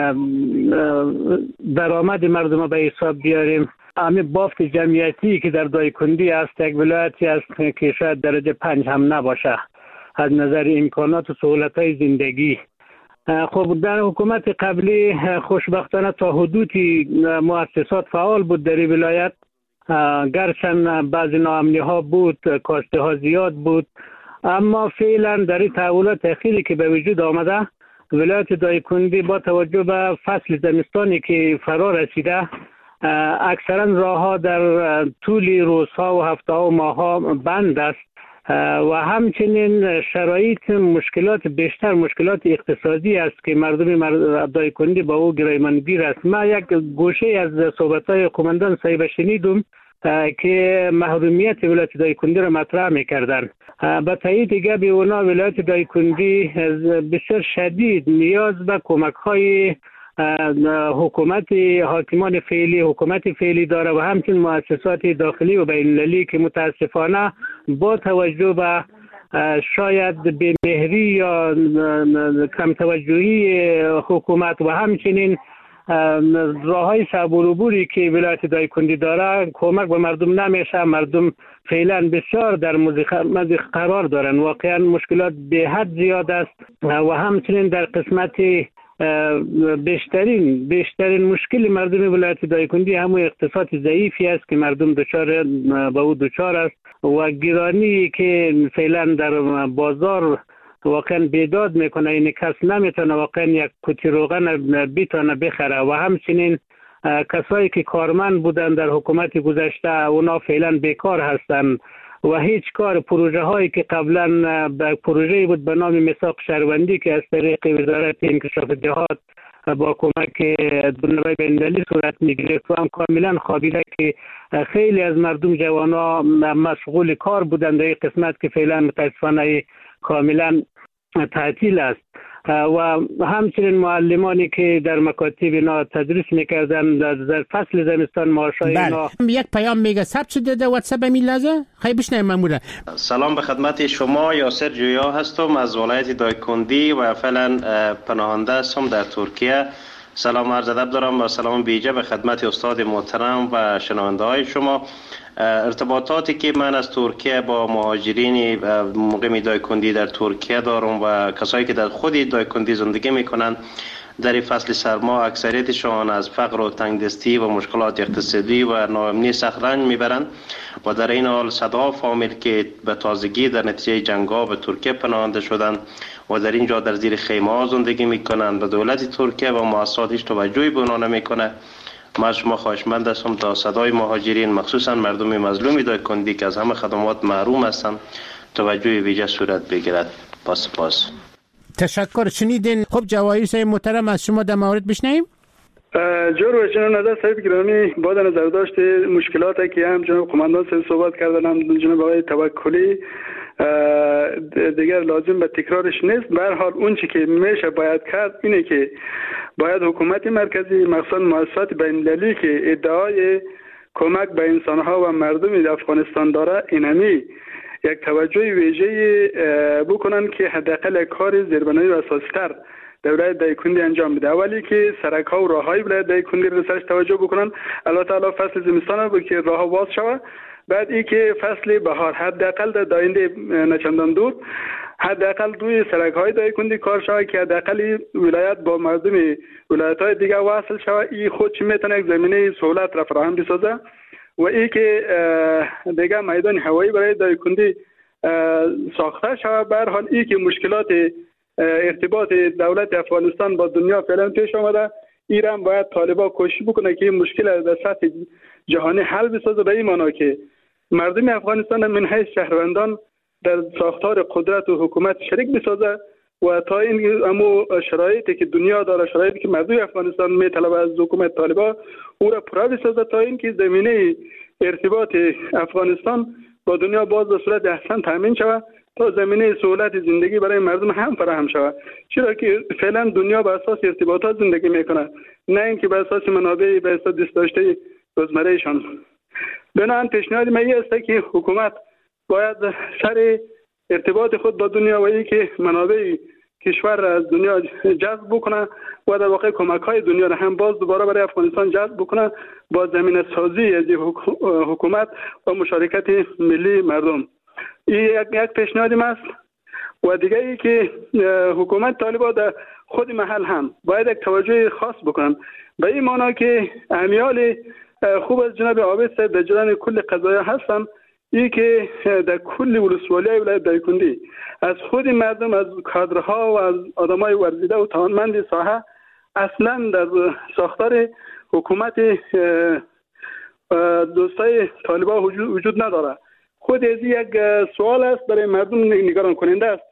Speaker 3: درآمد مردم به حساب بیاریم همین بافت جمعیتی که در دایکندی است یک ولایتی است که شاید درجه 5 هم نباشه از نظر امکانات و سهولت‌های زندگی. خب در حکومت قبلی خوشبختانه تا حدودی مؤسسات فعال بود در این ولایت گرچند بعضی ناامنی ها بود کاسته ها زیاد بود اما فعلا در این تحولات اخیری که به وجود آمده ولایت دایکندی با توجه به فصل زمستانی که فرا رسیده اکثرا راه ها در طول روزها و هفته ها و ماه ها بند است و همچنین شرایط مشکلات بیشتر مشکلات اقتصادی است که مردم دایکندی با او گرایمانگیر است. ما یک گوشه از صحبت‌های قماندان صاحب شنیدم که محرومیت ولایت دایکندی را مطرح می‌کردند. به تایید گپ اونا ولایت دایکندی بسیار شدید نیاز به کمک‌های حکومت حاکمان فعلی حکومت فعلی داره و همچنین مؤسسات داخلی و بین‌المللی که متاسفانه با توجه به شاید بی‌مهری یا کم توجهی حکومت و همچنین راههای صعب العبوری که ولایت دایکندی داره کمک به مردم نمیشه. مردم فعلا بسیار در مضیق قرار دارن. واقعا مشکلات به حد زیاد است و همچنین در قسمت بیشترین مشکل مردم ولایت دایکندی همون اقتصاد ضعیفی است که مردم دچار است و گرانی که فعلا در بازار واقعا بیداد میکنه. این کس نمیتونه واقعا یک کتی روغن بتونه بخره و همچنین کسایی که کارمند بودن در حکومت گذشته اونا فعلا بیکار هستند و هیچ کار پروژه هایی که قبلا پروژه بود به نام میثاق شهروندی که از طریق وزارت انکشاف جهات با کمک بنیاد بین‌المللی صورت میگرفت و هم کاملا خوابیده که خیلی از مردم جوانا مشغول کار بودند در این قسمت که فعلا متاسفانه کاملا تعطیل است و همچنین معلمانی که در مکاتب اینا تدریس میکردن در فصل زمستان معاشای اینا.
Speaker 21: یک پیام میگه ثبت شده در واتساپ همین لحظه خیلی بشنویم مامورا.
Speaker 7: سلام به خدمت شما، یاسر جویا هستم از ولایت دایکندی و فعلا پناهنده هستم در ترکیه. سلام عرض ادب دارم و سلام بیجه به خدمت استاد محترم و شنونده های شما. ارتباطاتی که من از ترکیه با مهاجرین مقیم دایکندی در ترکیه دارم و کسایی که در خود دایکندی زندگی میکنن در این فصل سرما اکثریتشان از فقر و تنگدستی و مشکلات اقتصادی و ناامنی سخت رنج میبرند و در این حال صدها فامیل که به تازگی در نتیجه جنگ‌ها به ترکیه پناهنده شدند و در اینجا در زیر خیمه ها زندگی میکنند و دولت ترکیه و مؤسسات هیچ توجهی به آنها نمیکنه. من شما خواهشمند هستم تا صدای مهاجرین مخصوصا مردم مظلوم دایکندی که از همه خدمات محروم هستند توجه ویژه صورت بگیرد. سپاس.
Speaker 21: تشکر. شنیدین. خب جواهری صاحب محترم از شما در مورد بشنویم.
Speaker 22: جور و جناب صاحب گرامی با در نظر داشت مشکلاتی که هم جناب قماندان صاحب صحبت کردن هم جناب آقای توکلی دیگر لازم به تکرارش نیست. به هر حال اون چی که میشه باید کرد اینه که باید حکومت مرکزی مخصوصا مؤسسات بین‌المللی که ادعای کمک به انسانها و مردم افغانستان داره اینمی یک توجه ویژه بکنن که حداقل کار زیربنایی و اساسی‌تر در ولایت دایکندی انجام بده. اولی که سرک‌ها و راه‌های ولایت دایکندی رو سرش توجه بکنن. الله تعالی فصل زمستان رو که راه‌ها باز شود. بعد ای که فصل بهار حداقل در آینده نچندان دور حداقل روی سرک‌های دایکندی کار شود که حداقل ولایت با مردم ولایت‌های دیگه وصل شود. این خود چی میتونه یک زمینه سهولت را فراهم بسازه و ای که دیگه میدان هوایی برای دایکندی ساخته شود. به هر حال ای که مشکلات ارتباط دولت افغانستان با دنیا فعلا پیش آمده ایران باید طالبان کوشش بکنه که این مشکل در سطح جهانی حل بسازه به این معنا که مردم افغانستان من حیث شهروندان در ساختار قدرت و حکومت شریک بسازه و تا این امو شرایطی که دنیا داره شرایطی که مردم افغانستان میطلبه از حکومت طالبان او را پورا بسازه تا اینکه زمینه ارتباط افغانستان با دنیا باز به صورت احسن تامین شود تا زمینه سهولت زندگی برای مردم هم فراهم شود. چرا که فعلا دنیا بر اساس ارتباطات زندگی میکنه نه اینکه بر اساس منابع به اساس دست داشته روزمرهشان. بنابراین پیشنهاد من است که حکومت باید سر ارتباط خود با دنیا و اینکه منابع کشور از دنیا جذب بکنه و در واقع کمک‌های دنیا را هم باز دوباره برای افغانستان جذب بکنه با زمینه سازی از حکومت و مشارکت ملی مردم. این یک پیشنهاد است. و دیگه ای که حکومت طالبان در خود محل هم باید یک توجه خاص بکنن به این معنا که امیال خوب از جناب عابد صاحب در جریان کل قضایا هستن ای که در کل ولسوالی ولایت دایکندی از خود مردم از کادرها و از آدمای ورزیده و توانمند ساحه اصلا در ساختار حکومت دوستای طالبان وجود نداره. خود از یک سوال است برای مردم نگران کننده است